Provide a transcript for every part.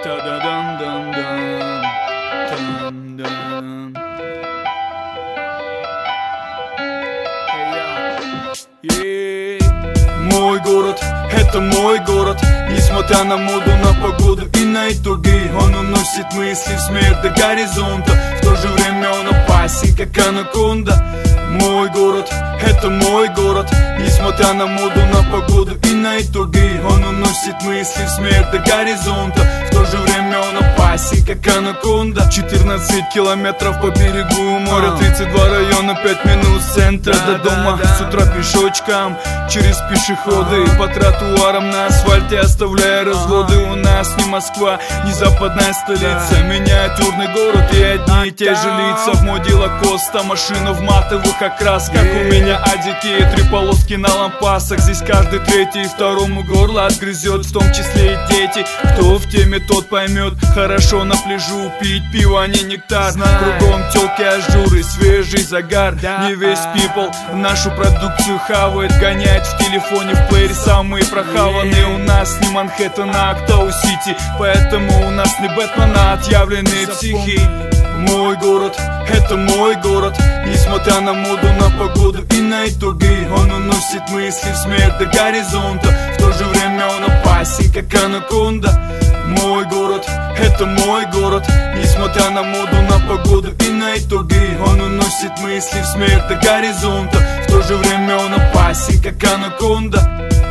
Мой город, это мой город. Несмотря на моду, на погоду и на итоги, он уносит мысли в смерть до горизонта. В то же время он опасен, как анаконда. Мой город, это мой город. Несмотря на моду, на погоду и на итоги, он уносит мысли в смерть до горизонта. В то же время он опасен, как анаконда. 14 километров по берегу моря, 32 района, 5 минут с центра до дома. С утра пешочком, через пешеходы, по тротуарам на асфальте, оставляя разводы. У нас не Москва, не западная столица, миниатюрный город и одни и те же лица. В моде Лакоста, машина в матовых окрасках. У меня адики, 3 полоски на лампасах. Здесь каждый третий второму горло отгрызет, в том числе и дети. Кто в теме, тот поймет. Хорошо на пляжу пить пиво, а не нектар. Кругом тёлки, ажуры, свежий загар. Не весь people нашу продукцию хавает, гоняет в телефоне, в плеере самые прохаванные. У нас не Манхэттен, а Актау-Сити, поэтому у нас не Бэтмен, а отъявленные психи. Мой город, это мой город. Несмотря на моду, на погоду и на итоги, он уносит мысли в смерть до горизонта. В то же время он опасен, как анаконда. Мой город, это мой город. Несмотря на моду, на погоду и на итоги, он уносит мысли в смерть до горизонта. В то же время он опасен, как анаконда.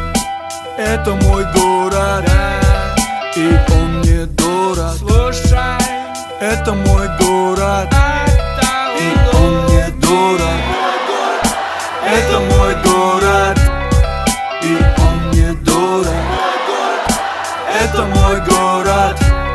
Это мой город, и он мне дорог. Слушай, это мой город, и он мне дорог. Это мой город, и он мне дорог. Это мой город,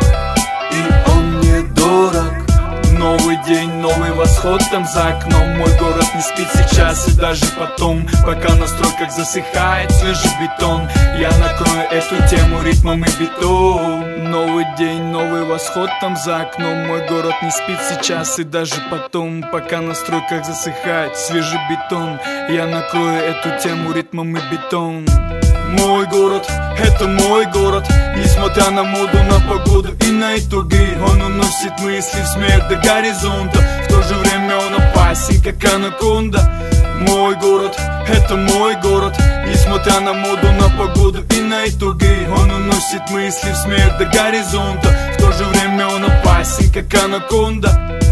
и он мне дорог. Новый день, новый восход там за окном. Мой город не спит сейчас и даже потом, пока на стройках засыхает свежий бетон. Я накрою эту тему ритмом и битом. Новый день, новый восход там за окном. Мой город не спит сейчас и даже потом, пока на стройках засыхает свежий бетон. Я накрою эту тему ритмом и бетон. Мой город, это мой город. Несмотря на моду, на погоду и на итоги, он уносит мысли в смерть до горизонта. В то же время он опасен, как анаконда. Мой город, это мой город. Несмотря на моду, на погоду и на итоги, он уносит мысли в смерть до горизонта. В то же время он опасен, как анаконда.